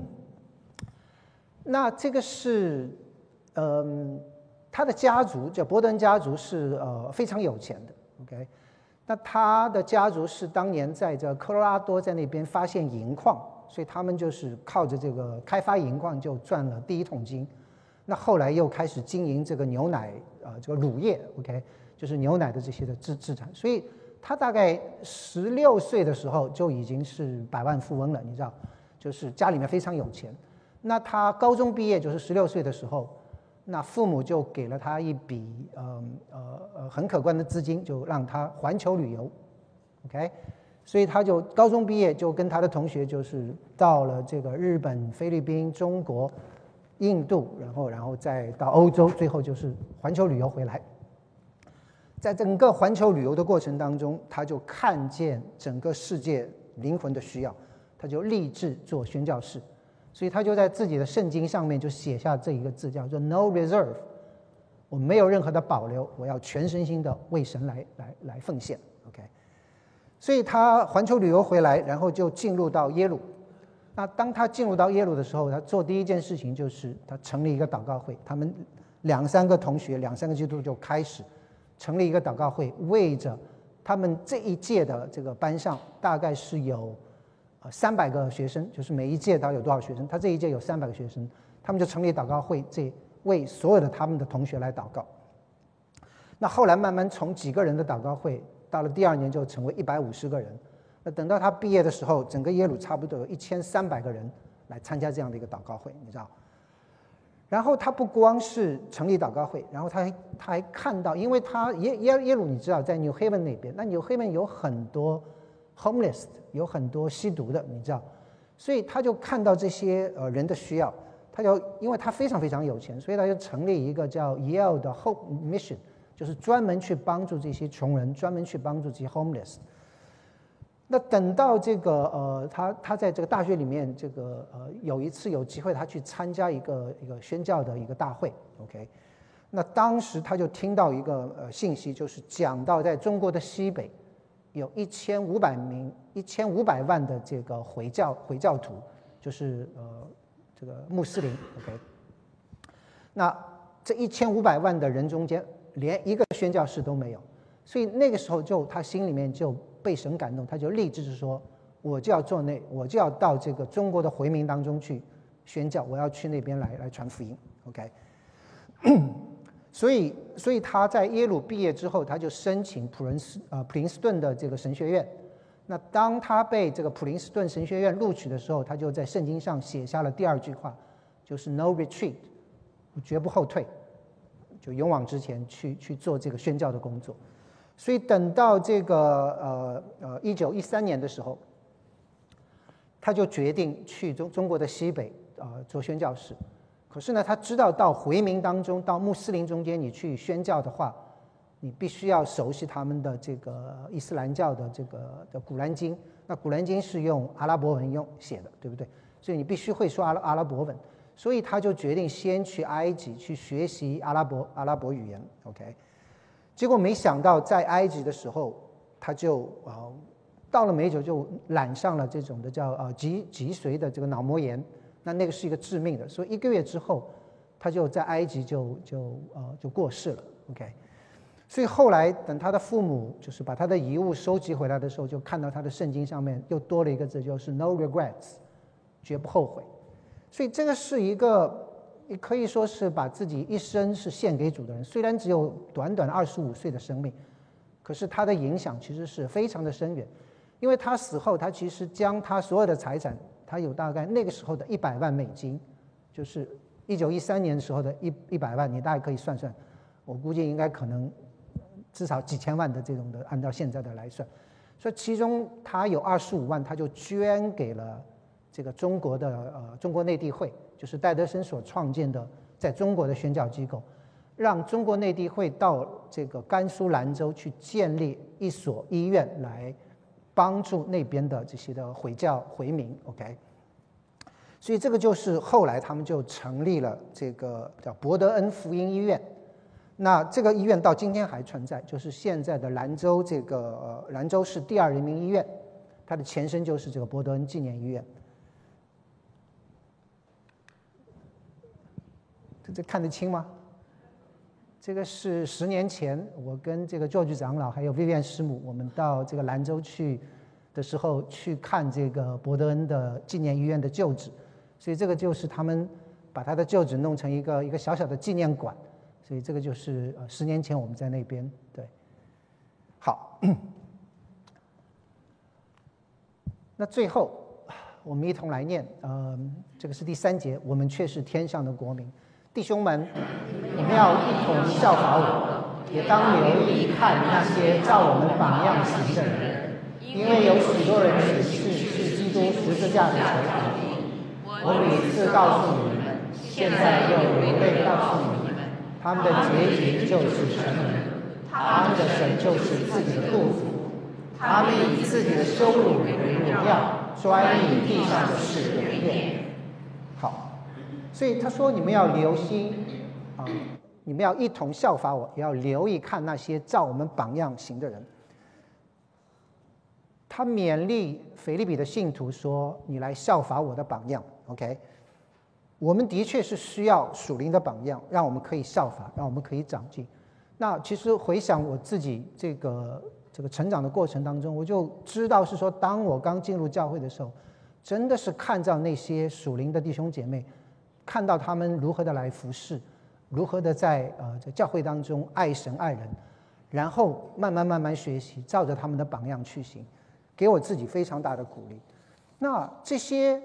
那这个是他的家族叫伯德恩家族是非常有钱的 ，OK。那他的家族是当年在这科罗拉多在那边发现银矿，所以他们就是靠着这个开发银矿就赚了第一桶金。那后来又开始经营这个牛奶这个乳业 ，OK， 就是牛奶的这些的制产。所以他大概16岁的时候就已经是百万富翁了，你知道，就是家里面非常有钱。那他高中毕业就是16岁的时候，那父母就给了他一笔很可观的资金，就让他环球旅游 ，OK， 所以他就高中毕业就跟他的同学就是到了这个日本、菲律宾、中国、印度，然后再到欧洲，最后就是环球旅游回来。在整个环球旅游的过程当中，他就看见整个世界灵魂的需要，他就立志做宣教士。所以他就在自己的圣经上面就写下这一个字，叫做 No Reserve， 我没有任何的保留，我要全身心的为神来奉献 ，OK。所以他环球旅游回来，然后就进入到耶鲁。那当他进入到耶鲁的时候，他做第一件事情就是他成立一个祷告会，他们2-3个同学，2-3个基督徒就开始成立一个祷告会，为着他们这一届的这个班上大概是有300个学生，就是每一届他有多少学生，他这一届有300个学生，他们就成立祷告会，为所有的他们的同学来祷告。那后来慢慢从几个人的祷告会，到了第2年就成为150个人。那等到他毕业的时候，整个耶鲁差不多有1300个人来参加这样的一个祷告会，你知道。然后他不光是成立祷告会，然后他还看到，因为他耶鲁你知道在 New Haven 那边，那 New Haven 有很多 homeless， 有很多吸毒的，你知道，所以他就看到这些人的需要，他就因为他非常非常有钱，所以他就成立一个叫 Yale 的 Hope Mission， 就是专门去帮助这些穷人，专门去帮助这些 homeless。那等到这个他在这个大学里面，这个有一次有机会他去参加一个宣教的一个大会 ，OK。那当时他就听到一个信息，就是讲到在中国的西北有1500万的这个回教徒就是这个穆斯林 ，OK。那这1500万的人中间，连一个宣教士都没有，所以那个时候他心里面就被神感动，他就立志是说，我就要到这个中国的回民当中去宣教，我要去那边来传福音 ，OK。所以他在耶鲁毕业之后，他就申请普林斯顿的这个神学院。那当他被这个普林斯顿神学院录取的时候，他就在圣经上写下了第2句话，就是 No retreat， 绝不后退，就勇往直前去做这个宣教的工作。所以等到这个1913年的时候，他就决定去中国的西北做宣教士。可是呢，他知道到回民当中，到穆斯林中间，你去宣教的话，你必须要熟悉他们的这个伊斯兰教的这个的古兰经。那古兰经是用阿拉伯文写的，对不对？所以你必须会说阿拉伯文。所以他就决定先去埃及去学习阿拉伯语言 ，OK。结果没想到在埃及的时候，他就到了没久就染上了这种的叫脊髓的这个脑膜炎。那个是一个致命的，所以1个月之后，他就在埃及就过世了 ，OK。所以后来等他的父母就是把他的遗物收集回来的时候，就看到他的圣经上面又多了一个字，就是 No regrets， 绝不后悔。所以这个是一个也可以说是把自己一生是献给主的人，虽然只有短短25岁的生命，可是他的影响其实是非常的深远，因为他死后，他其实将他所有的财产。他有大概那个时候的100万美金，就是1913年时候的100万，你大概可以算算，我估计应该可能至少几千万的这种的，按照现在的来算，所以其中他有25万，他就捐给了这个中国的中国内地会，就是戴德生所创建的在中国的宣教机构，让中国内地会到这个甘肃兰州去建立一所医院来。帮助那边的这些的回民 ，OK， 所以这个就是后来他们就成立了这个叫伯德恩福音医院。那这个医院到今天还存在，就是现在的兰州这个兰州市第2人民医院，它的前身就是这个伯德恩纪念医院。这看得清吗？这个是10年前，我跟这个George长老还有 Vivian 师母，我们到这个兰州去的时候，去看这个伯德恩的纪念医院的旧址，所以这个就是他们把他的旧址弄成一个小小的纪念馆，所以这个就是10年前我们在那边。对，好，那最后我们一同来念，这个是第3节，我们却是天上的国民。弟兄们，你们要一同效法我，也当留意看那些照我们榜样行的人，因为有许多人指示是基督十字架的仇敌。我屡次告诉你们，现在又流泪告诉你们，他们的结局就是沉沦，他们的神就是自己的肚腹，他们以自己的羞辱为荣耀，专以地上的事为念。好。所以他说：“你们要留心你们要一同效法我，也要留意看那些照我们榜样行的人。”他勉励腓立比的信徒说：“你来效法我的榜样。” OK， 我们的确是需要属灵的榜样，让我们可以效法，让我们可以长进。那其实回想我自己这个成长的过程当中，我就知道是说，当我刚进入教会的时候，真的是看到那些属灵的弟兄姐妹。看到他们如何的来服侍，如何的在教会当中爱神爱人，然后慢慢学习，照着他们的榜样去行，给我自己非常大的鼓励。那这些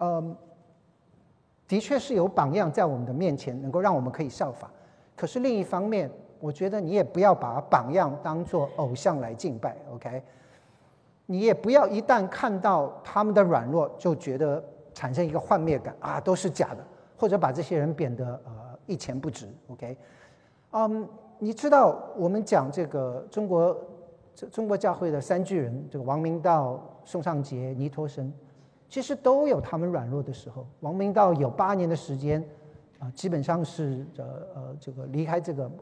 的确是有榜样在我们的面前，能够让我们可以效法。可是另一方面，我觉得你也不要把榜样当作偶像来敬拜 ，OK？ 你也不要一旦看到他们的软弱，就觉得产生一个幻灭感啊，都是假的。或者把这些人贬得一钱不值 ，OK？ 你知道我们讲这个中国教会的3巨人，这个王明道、宋尚节、尼托生，其实都有他们软弱的时候。王明道有8年的时间基本上是这个离开这个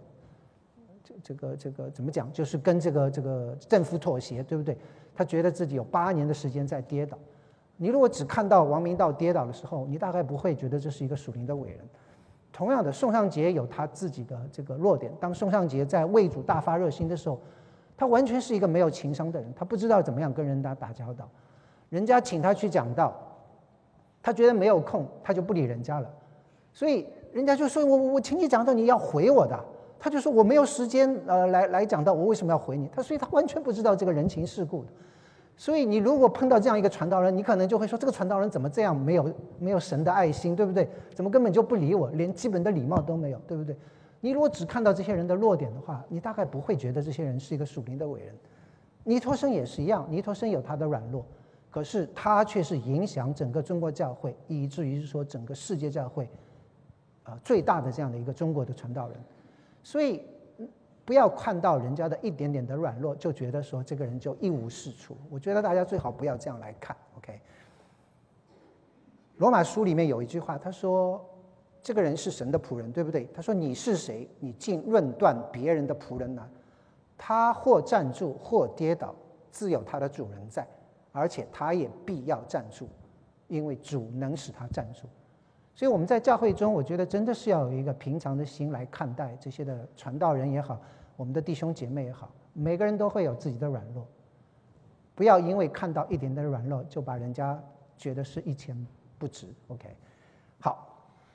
怎么讲，就是跟这个政府妥协，对不对？他觉得自己有8年的时间在跌倒。 你如果只看到王明道跌倒的时候，你大概不会觉得这是一个属灵的伟人。同样的，宋尚节有他自己的这个弱点。当宋尚节在为主大发热心的时候，他完全是一个没有情商的人，他不知道怎么样跟人家打交道。人家请他去讲道，他觉得没有空，他就不理人家了。所以人家就说我请你讲道，你要回我的。他就说我没有时间来讲道，我为什么要回你？所以他完全不知道这个人情世故的。所以你如果碰到这样一个传道人，你可能就会说这个传道人怎么这样没有神的爱心，对不对？怎么根本就不理我，连基本的礼貌都没有，对不对？你如果只看到这些人的弱点的话，你大概不会觉得这些人是一个属灵的伟人。尼托生也是一样，尼托生有他的软弱，可是他却是影响整个中国教会，以至于是说整个世界教会最大的这样的一个中国的传道人。所以不要看到人家的一点点的软弱就觉得说这个人就一无是处，我觉得大家最好不要这样来看。 OK， 罗马书里面有一句话，他说这个人是神的仆人，对不对？他说你是谁，你竟论断别人的仆人呢？他或站住或跌倒，自有他的主人在，而且他也必要站住，因为主能使他站住。所以我们在教会中，我觉得真的是要有一个平常的心来看待这些的传道人也好，我们的弟兄姐妹也好，每个人都会有自己的软弱，不要因为看到一点的软弱就把人家觉得是一钱不值。 OK， 好，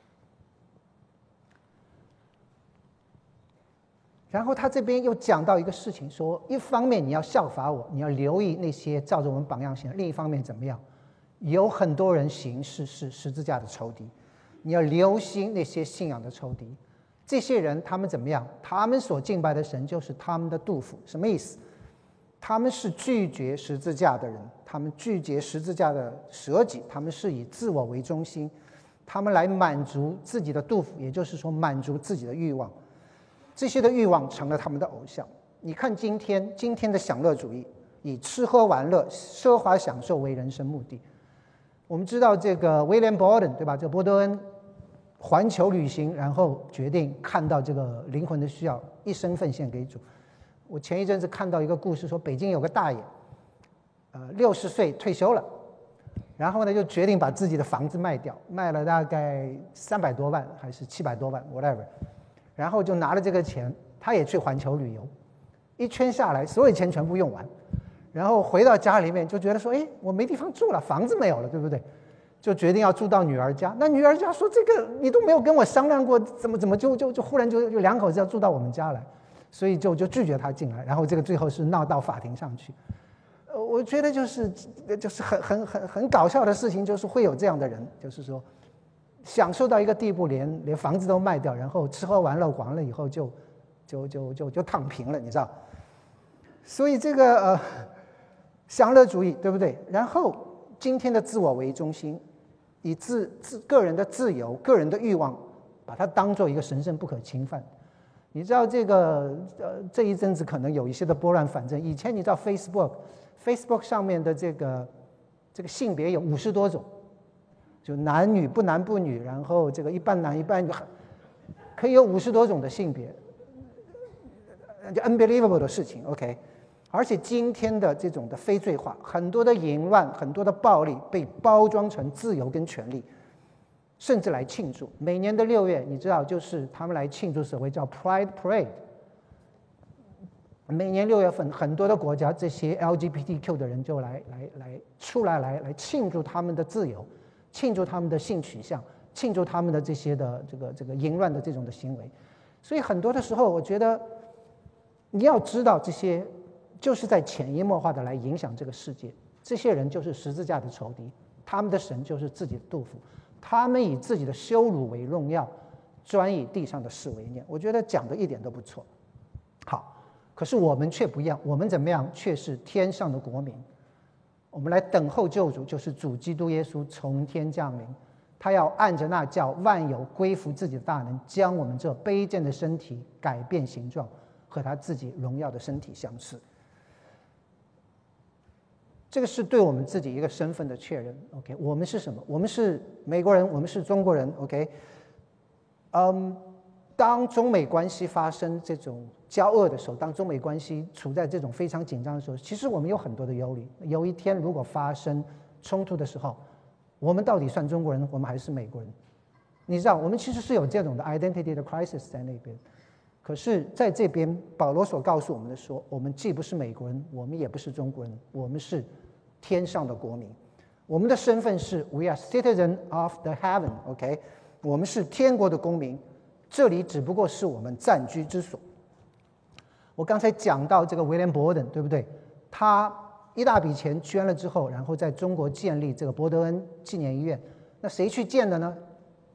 然后他这边又讲到一个事情，说一方面你要效法我，你要留意那些照着我们榜样行，另一方面怎么样？有很多人行事是十字架的仇敌，你要留心那些信仰的仇敌。这些人他们怎么样？他们所敬拜的神就是他们的肚腹。什么意思？他们是拒绝十字架的人，他们拒绝十字架的舍己，他们是以自我为中心，他们来满足自己的肚腹，也就是说满足自己的欲望。这些的欲望成了他们的偶像。你看今天的享乐主义，以吃喝玩乐、奢华享受为人生目的。我们知道这个威廉·伯登，对吧？这波德恩环球旅行，然后决定看到这个灵魂的需要，一生奉献给主。我前一阵子看到一个故事，说北京有个大爷，60岁退休了，然后呢就决定把自己的房子卖掉，卖了大概300多万还是700多万 whatever， 然后就拿了这个钱，他也去环球旅游，一圈下来所有钱全部用完，然后回到家里面就觉得说，哎，我没地方住了，房子没有了，对不对？就决定要住到女儿家。那女儿家说，这个你都没有跟我商量过，怎么就忽然就两口子要住到我们家来，所以就拒绝他进来，然后这个最后是闹到法庭上去。我觉得就是很搞笑的事情，就是会有这样的人，就是说享受到一个地步，连房子都卖掉，然后吃喝玩乐完了以后就躺平了，你知道？所以这个享乐主义，对不对？然后今天的自我为中心，以个人的自由、个人的欲望，把它当做一个神圣不可侵犯。你知道这个这一阵子可能有一些的拨乱反正。以前你知道 Facebook 上面的这个性别有50多种，就男女不男不女，然后这个一半男一半女，可以有50多种的性别，就 unbelievable 的事情。 OK， 而且今天的这种的非罪化，很多的淫乱，很多的暴力被包装成自由跟权利，甚至来庆祝。每年的6月，你知道，就是他们来庆祝所谓叫 Pride Parade。每年6月份，很多的国家这些 LGBTQ 的人就出来庆祝他们的自由，庆祝他们的性取向，庆祝他们的这些的这个淫乱的这种的行为。所以很多的时候，我觉得你要知道，这些就是在潜移默化的来影响这个世界。这些人就是十字架的仇敌，他们的神就是自己的肚腹，他们以自己的羞辱为荣耀，专以地上的事为念。我觉得讲的一点都不错。好，可是我们却不一样，我们怎么样？却是天上的国民。我们来等候救主，就是主基督耶稣从天降临，他要按着那叫万有归服自己的大能，将我们这卑贱的身体改变形状，和他自己荣耀的身体相似。这个是对我们自己一个身份的确认。 OK， 我们是什么？我们是美国人，我们是中国人。 OK， 当中美关系发生这种交恶的时候，当中美关系处在这种非常紧张的时候，其实我们有很多的忧虑。有一天如果发生冲突的时候，我们到底算中国人，我们还是美国人？你知道，我们其实是有这种的 identity 的 crisis 在那边。可是在这边，保罗所告诉我们的说，我们既不是美国人，我们也不是中国人，我们是天上的国民。我们的身份是 We are citizen of the heaven， OK， 我们是天国的公民，这里只不过是我们暂居之所。我刚才讲到这个威廉·伯登，对不对？他一大笔钱捐了之后，然后在中国建立这个伯德恩纪念医院。那谁去建的呢？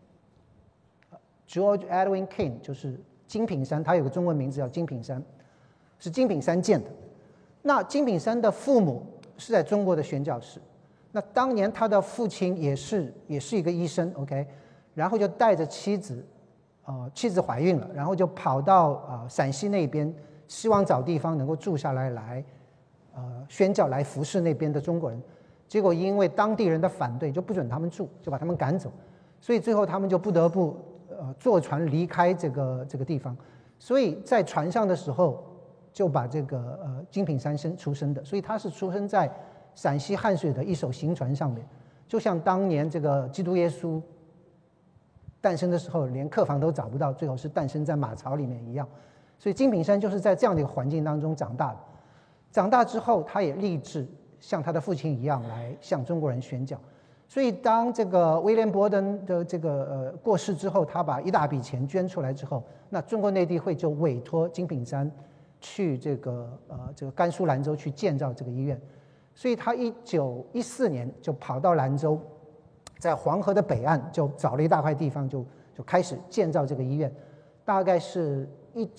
George Edwin King， 就是金品山，他有个中文名字叫金品山，是金品山建的。那金品山的父母是在中国的宣教士，那当年他的父亲也是一个医生 ，OK， 然后就带着妻子，妻子怀孕了，然后就跑到陕西那边，希望找地方能够住下来宣教，来服侍那边的中国人。结果因为当地人的反对，就不准他们住，就把他们赶走，所以最后他们就不得不坐船离开这个地方。所以在船上的时候就把这个金品山出生的，所以他是出生在陕西汉水的一艘行船上面，就像当年这个基督耶稣诞生的时候连客房都找不到，最后是诞生在马槽里面一样。所以金品山就是在这样的一个环境当中长大的。长大之后他也立志像他的父亲一样来向中国人宣教。所以当这个威廉·伯登的这个过世之后，他把一大笔钱捐出来之后，那中国内地会就委托金品山去这个甘肃兰州去建造这个医院。所以他1914年就跑到兰州，在黄河的北岸就找了一大块地方，就开始建造这个医院。大概是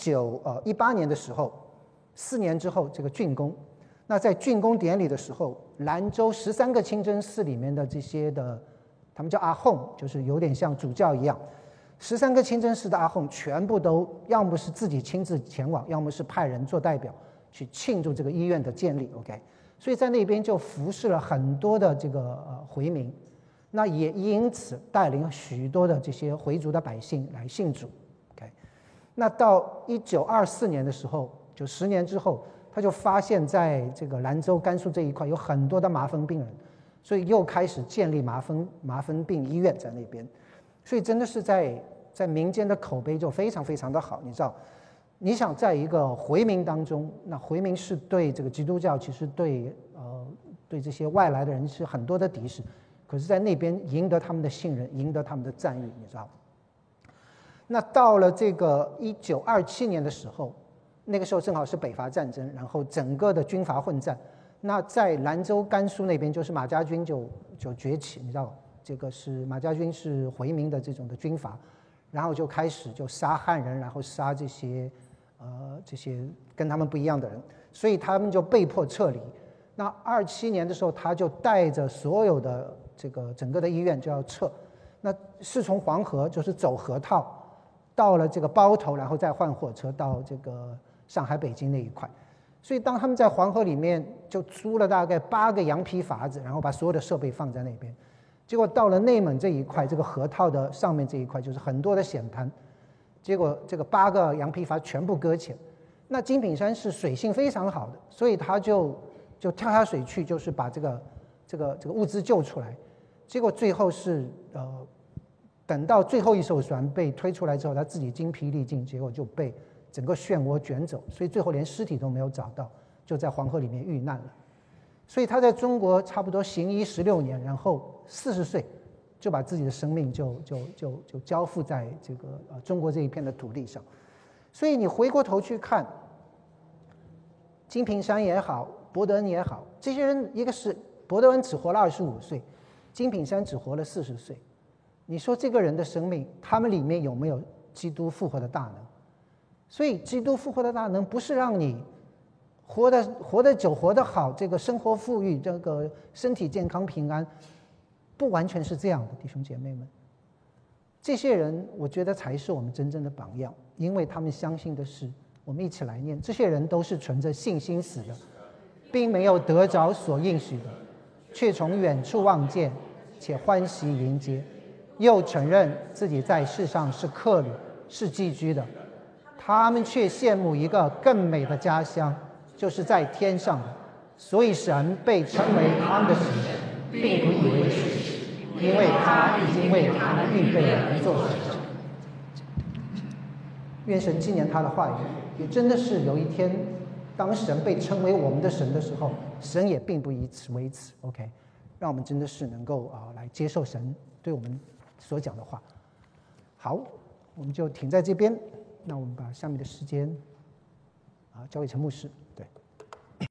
1918年的时候，4年之后这个竣工。那在竣工典礼的时候，兰州13个清真寺里面的这些的，他们叫阿訇，就是有点像主教一样，13个清真寺的阿訇全部都要么是自己亲自前往，要么是派人做代表去庆祝这个医院的建立。 OK， 所以在那边就服侍了很多的这个回民，那也因此带领许多的这些回族的百姓来信主。 OK， 那到1924年的时候，就10年之后，他就发现在这个兰州甘肃这一块有很多的麻风病人，所以又开始建立麻风病医院在那边。所以真的是在民间的口碑就非常非常的好。你知道，你想在一个回民当中，那回民是对这个基督教其实对这些外来的人是很多的敌视，可是在那边赢得他们的信任，赢得他们的赞誉，你知道。那到了这个1927年的时候，那个时候正好是北伐战争，然后整个的军阀混战。那在兰州甘肃那边，就是马家军就崛起，你知道，这个是马家军是回民的这种的军阀，然后就开始就杀汉人，然后杀这些跟他们不一样的人，所以他们就被迫撤离。那27年的时候，他就带着所有的这个整个的医院就要撤，那是从黄河就是走河套到了这个包头，然后再换火车到这个上海、北京那一块。所以当他们在黄河里面就租了大概8个羊皮筏子，然后把所有的设备放在那边，结果到了内蒙这一块，这个河套的上面这一块就是很多的险滩，结果这个8个羊皮筏全部搁浅。那金品山是水性非常好的，所以他就跳下水去，就是把这个物资救出来。结果最后是等到最后一艘船被推出来之后，他自己精疲力尽，结果就被整个漩涡卷走，所以最后连尸体都没有找到，就在黄河里面遇难了。所以他在中国差不多行医16年，然后40岁就把自己的生命就交付在这个中国这一片的土地上。所以你回过头去看，金平山也好，伯德恩也好，这些人一个是伯德恩只活了25岁，金品山只活了40岁。你说这个人的生命，他们里面有没有基督复活的大能？所以基督复活的大能不是让你活得久、活得好，这个生活富裕，这个身体健康平安，不完全是这样的，弟兄姐妹们。这些人我觉得才是我们真正的榜样，因为他们相信的是，我们一起来念，这些人都是存着信心死的，并没有得着所应许的，却从远处望见，且欢喜迎接，又承认自己在世上是客旅，是寄居的。他们却羡慕一个更美的家乡，就是在天上的，所以神被称为他们的神。 并不以为耻，因为他已经为他们预备了一座城。愿神纪念他的话语，也真的是有一天，当神被称为我们的神的时候，神也并不以此为耻。OK， 让我们真的是能够来接受神对我们所讲的话。好，我们就停在这边。那我们把下面的时间交给陈牧师。对。